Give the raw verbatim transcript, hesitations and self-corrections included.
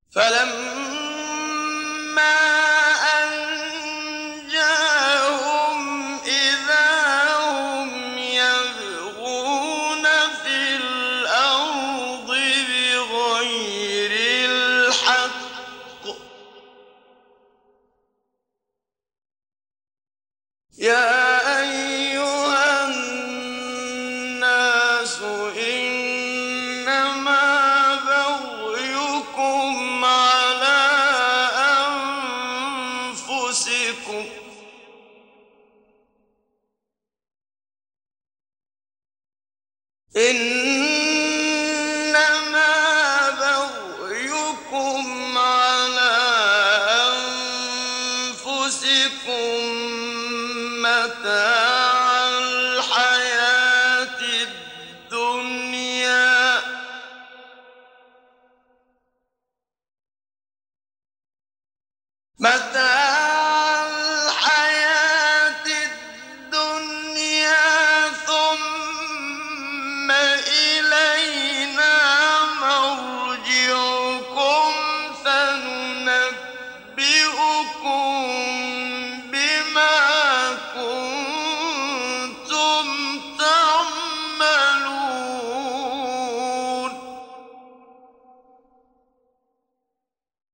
فلما أن جاءهم إذا هم يبغون في الأرض بغير الحق يا أيها الناس إنما بغيكم على أنفسكم إنما بغيكم على أنفسكم متاع